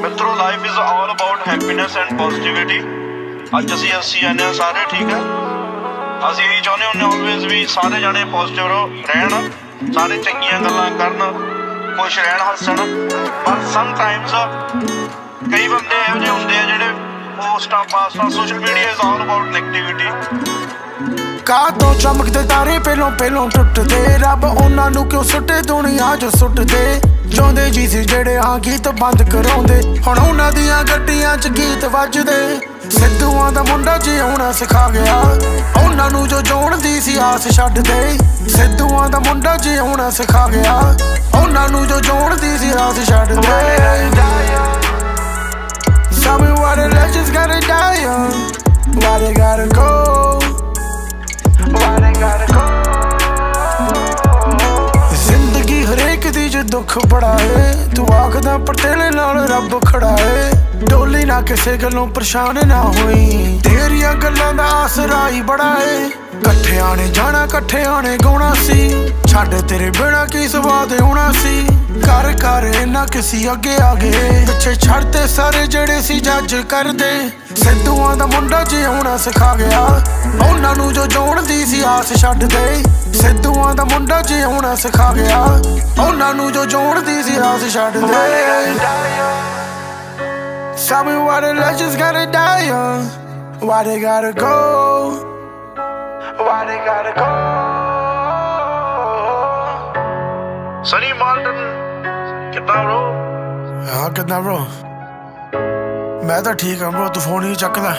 मित्रों life is all about happiness and positivity. ਅੱਜ ਅਸੀਂ ਜਾਂਦੇ ਹਾਂ ਸਾਰੇ ਠੀਕ ਹੈ। ਅਸੀਂ ਇਹੀ ਚਾਹੁੰਦੇ ਹੁੰਦੇ ਆਲਵੇਜ਼ ਵੀ ਸਾਰੇ ਜਾਣੇ ਪੋਜ਼ਿਟਿਵ ਰਹਿਣ, ਸਾਰੇ ਚੰਗੀਆਂ ਗੱਲਾਂ ਕਰਨ, ਖੁਸ਼ ਰਹਿਣ, ਹੱਸਣ। ਪਰ ਸਮਟਾਈਮਸ ਕਈ ਬੰਦੇ ਇਹੋ ਜਿਹੇ ਹੁੰਦੇ ਆ ਜਿਹੜੇ ਪੋਸਟਾਂ ਪਾਸਟਾਂ social media is all about negativity. ਕਾਹ ਤੋਂ ਚਮਕਦੇ ਤਾਰੇ ਪਹਿਲੋਂ ਟੁੱਟਦੇ, ਰੱਬ ਉਹਨਾਂ ਨੂੰ ਕਿਉਂ ਸੁੱਟੇ ਦੁਨੀਆ ਜੋ ਸੁੱਟਦੇ। ਚਾਹੁੰਦੇ ਜੀ ਸੀ ਜਿਹੜੇ ਗੀਤ ਬੰਦ ਕਰਾਉਂਦੇ, ਹੁਣ ਉਹਨਾਂ ਦੀਆਂ ਗੱਡੀਆਂ 'ਚ ਗੀਤ ਵੱਜਦੇ। ਸਿੱਧੂਆਂ ਦਾ ਮੁੰਡਾ ਜਿਉਣਾ ਸਿਖਾ ਗਿਆ ਉਹਨਾਂ ਨੂੰ ਜੋ ਜਿਉਣ ਦੀ ਸੀ ਆਸ ਛੱਡ ਦੇ। ਸਿੱਧੂਆਂ ਦਾ ਮੁੰਡਾ ਜਿਉਣਾ ਸਿਖਾ ਗਿਆ ਉਹਨਾਂ ਨੂੰ ਜੋ ਜਿਉਣ ਦੀ ਸੀ ਆਸ ਛੱਡ ਦੇ। Tell me why the legends gotta die young, why they gotta go, why they gotta go। ਜ਼ਿੰਦਗੀ ਹਰੇਕ ਦੀ ਜੇ ਦੁੱਖ ਬੜਾ ਏ, ਤੂੰ ਆਖਦਾ ਪਰ ਤੇਰੇ ਨਾਲ ਰੱਬ ਖੜਾ ਏ। ਡੋਲੀ ਨਾ ਕਿਸੇ ਗੱਲੋਂ ਪਰੇਸ਼ਾਨ ਨਾ ਹੋਈ, ਤੇਰੀਆਂ ਗੱਲਾਂ ਦਾ ਆਸਰਾ ਹੀ ਬੜਾ ਏ। ਇਕੱਠਿਆਂ ਨੇ ਜਾਣਾ ਇਕੱਠਿਆਂ ਨੇ ਗਾਉਣਾ ਸੀ, ਛੱਡ ਤੇਰੇ ਬਿਨਾਂ ਕੀ ਸਵਾਦ ਆਉਣਾ ਸੀ। ਘਰ ਘਰ ਇਹਨਾਂ ਕਿਸੇ ਅੱਗੇ ਆ ਗਏ, ਪਿੱਛੇ ਛੱਡਦੇ ਸਾਰੇ ਜਿਹੜੇ ਸੀ ਜੱਜ ਕਰਦੇ। ਸਿੱਧੂਆਂ ਦਾ ਮੁੰਡਾ ਜਿਉਣਾ ਸਿਖਾ ਗਿਆ ਉਹਨਾਂ ਨੂੰ ਜੋ ਜਿਉਣ ਦੀ ਸੀ ਆਸ ਛੱਡ ਦੇ। ਸਿੱਧੂਆਂ ਦਾ ਮੁੰਡਾ ਜਿਉਣਾ ਸਿਖਾ ਗਿਆ ਉਹਨਾਂ ਨੂੰ ਜੋ ਜਿਉਣ ਦੀ ਸੀ ਆਸ ਛੱਡ ਦੇ। Tell me why the legends gotta die young, why they gotta go, why they gotta go। Sunny Malton ਕਿੱਦਾਂ bro? ਹਾਂ ਕਿੱਦਾਂ bro? ਮੈਂ ਤਾਂ ਠੀਕ ਹਾਂ bro, ਤੂੰ ਫੋਨ ਹੀ ਚੱਕਦਾ।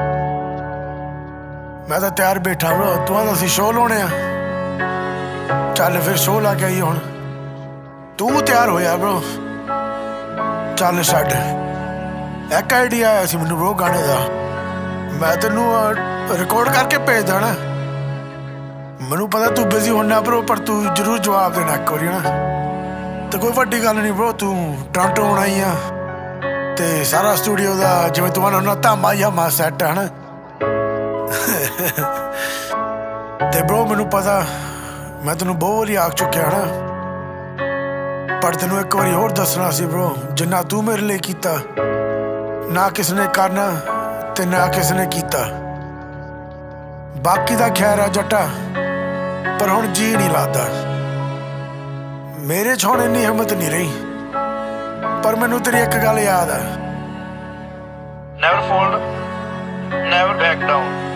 ਮੈਂ ਤਾਂ ਤਿਆਰ ਬੈਠਾ bro, ਤੂੰ ਆਂਦਾ ਅਸੀਂ ਸ਼ੋਅ ਲਾਉਣੇ ਆ, ਚੱਲ ਫਿਰ ਸ਼ੋਅ ਲਾ ਕੇ ਆਈ। ਹੁਣ ਤੂੰ ਤਿਆਰ ਹੋਇਆ bro, ਚੱਲ ਛੱਡ। ਇੱਕ ਆਈਡੀਆ ਆਇਆ ਸੀ ਮੈਨੂੰ bro ਗਾਣੇ ਦਾ, ਮੈਂ ਤੈਨੂੰ ਰਿਕਾਰਡ ਕਰਕੇ ਭੇਜ ਦੇਣਾ। ਮੈਨੂੰ ਪਤਾ ਤੂੰ ਬਿਜ਼ੀ ਹੋਣਾ bro, ਪਰ ਤੂੰ ਜ਼ਰੂਰ ਜਵਾਬ ਦੇਣਾ ਇੱਕ ਵਾਰੀ ਨਾ। ਤੇ ਕੋਈ ਵੱਡੀ ਗੱਲ ਨਹੀਂ bro, ਤੂੰ ਟੋਰਾਂਟੋ ਆਉਣਾ ਹੀ ਆ ਤੇ ਸਾਰਾ ਸਟੂਡੀਓ ਦਾ ਜਿਵੇਂ ਤੂੰ ਆਉਣਾ ਧਾਮਾ ਯਾਮਾ ਸੈੱਟ ਹੈ ਨਾ। ਤੇ bro ਮੈਨੂੰ ਪਤਾ ਮੈਂ ਤੈਨੂੰ ਬਹੁਤ ਵਾਰੀ ਆਖ ਚੁੱਕਿਆ ਨਾ, ਪਰ ਤੈਨੂੰ ਇੱਕ ਵਾਰੀ ਹੋਰ ਦੱਸਣਾ ਸੀ bro, ਜਿੰਨਾ ਤੂੰ ਮੇਰੇ ਲਈ ਕੀਤਾ ਨਾ ਕਿਸ ਨੇ ਕਰਨਾ ਤੇ ਨਾ ਕਿਸ ਨੇ ਕੀਤਾ। ਬਾਕੀ ਦਾ ਖੈਰ ਆ ਜੱਟਾ, ਪਰ ਹੁਣ ਜੀ ਨਹੀਂ ਲੱਗਦਾ। ਮੇਰੇ 'ਚ ਹੁਣ ਇੰਨੀ ਹਿੰਮਤ ਨਹੀਂ ਰਹੀ, ਪਰ ਮੈਨੂੰ ਤੇਰੀ ਇੱਕ ਗੱਲ ਯਾਦ ਆ, never fold never back down.